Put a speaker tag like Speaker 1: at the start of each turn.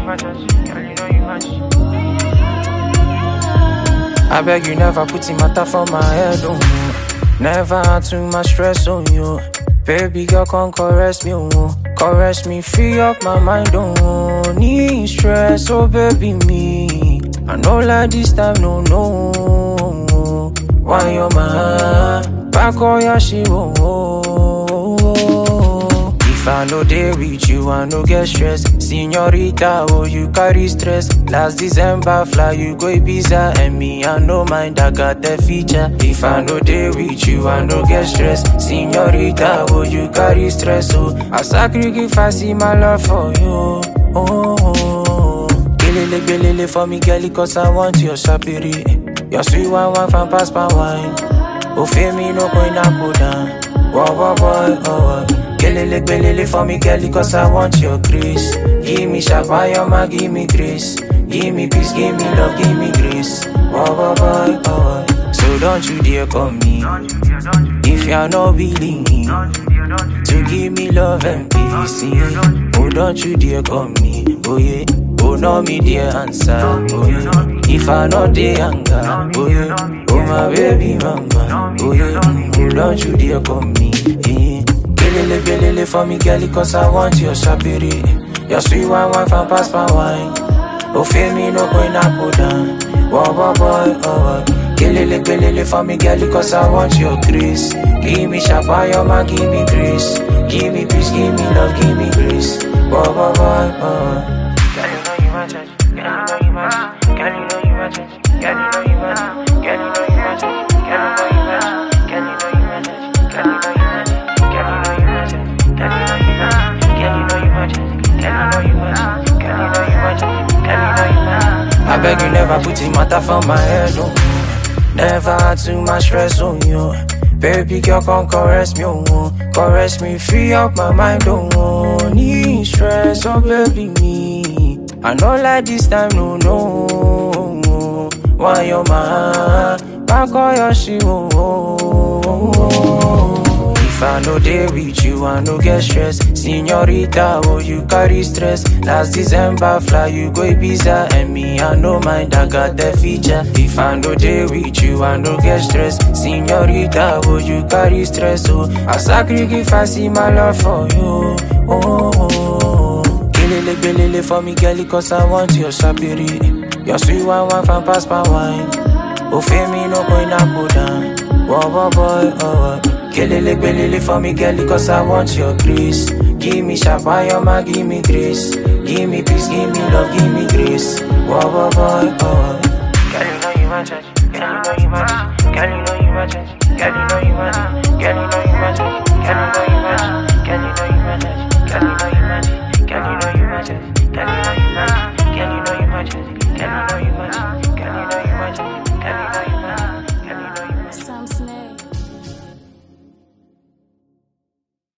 Speaker 1: I beg you never put in matter for my head, oh. Never add too much stress on you. Baby girl, come caress me, oh. Caress me, free up my mind, oh. Need stress, oh baby me. I know like this time, no. Why you're mine? Back all your shit, If I know they with you, I no get stress. Señorita, oh, you carry stress. Last December, fly, you go Ibiza. And me, I no mind, I got that feature. If I know they with you, I no get stress. Señorita, oh, you carry stress, oh. I sacrifice, I see my love for you, Gelele for me, girlie, cause I want your shapiri. Your sweet wine from past my wine. Oh, feel me, no going to go down. Wow, boy, oh. Gelele for me, girlie, cause I want your grace. Give me shabaya, give me grace. Give me peace, give me love, give me grace. Wow, boy, oh. So don't you dare call me if you're not willing to give me love and peace, yeah. Oh, don't you dare call me, oh yeah. Oh, no, me dear answer, oh yeah. If I know the anger, oh yeah. Oh, my baby mama, oh yeah. Oh, don't you dare call me, yeah. Gelele for me, girlie, cause I want your shapiri. Your sweet wine from past my wine. Oh, feel me, no going to go down. Wow, boy, oh. Gelele for me, girlie, cause I want your grace. Give me shabaya, give me grace. Give me peace, give me love, give me grace. Wow, boy, oh. I beg you never put in matter for my head, oh. Never add too much stress on you. Baby girl, come caress me, oh. Caress me, free up my mind, oh. Need stress, oh baby me. I know like this time, no. Why you're mine? Back all your shit, If I know they with you, I no get stress. Señorita, oh, you carry stress. Last December, fly, you go Ibiza. And me, I no mind, I got that feature. If I know they with you, I no get stress. Señorita, oh, you carry stress, oh. I sacrifice, I see my love for you, Gelele for me, girlie, cause I want your shapiri. Your sweet wine from past my wine. Oh, feel me, no going to go down. Wow, boy, oh. Gelele for me, girlie, cause I want your grace. Give me shabaya, give me grace. Give me peace, give me love, give me grace. Wow, boy, oh. Girl, you know you want touch.